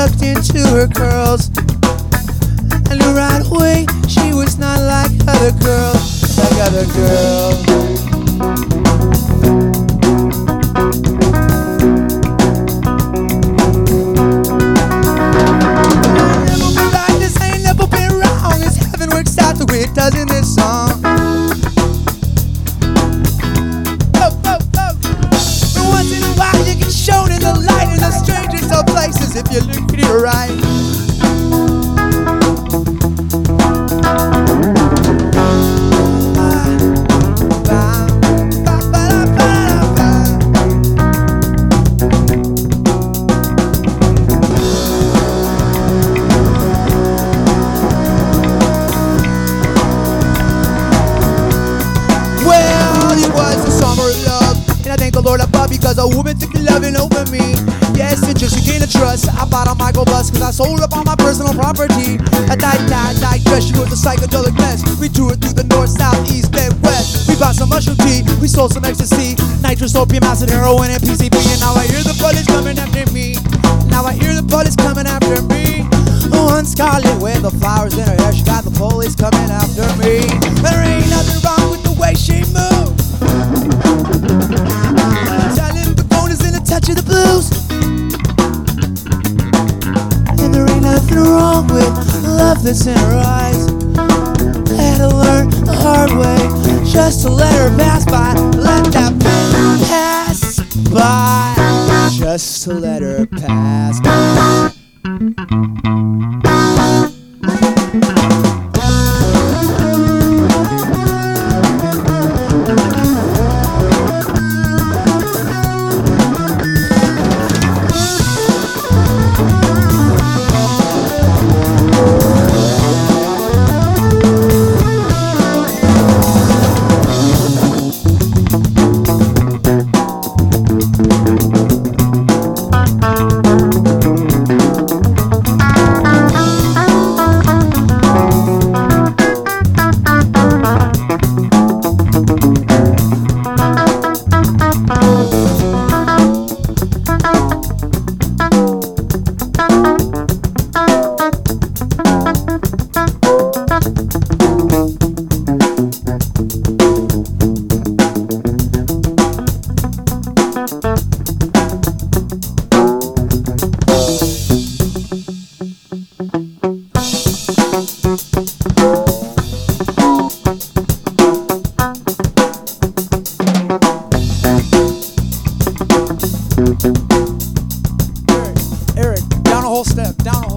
tucked into her curls. I knew right away she was not like other girls, like other girls. Works out the way it does in this song. Oh, oh, oh. But once in a while you get shown in the light in the strangest of places if you look at it right. The Lord above, because a woman took loving over me. Yes, it's just you gain a trust. I bought a microbus cause I sold up all my personal property. I died, dressed. She was a psychedelic mess. We toured through the north, south, east, and west. We bought some mushroom tea, we sold some ecstasy, nitrous, opium, acid, heroin, and PCP. And now I hear the bullets coming after me. Now I hear the bullets coming after me. One scarlet with the flowers in her hair, she got the police coming after me. There ain't nothing wrong with the way she moves. Touch of the blues. And there ain't nothing wrong with love that's in her eyes. I had to learn the hard way just to let her pass by. Let that pass by. Just to let her pass by. Eric, down a whole step, down a whole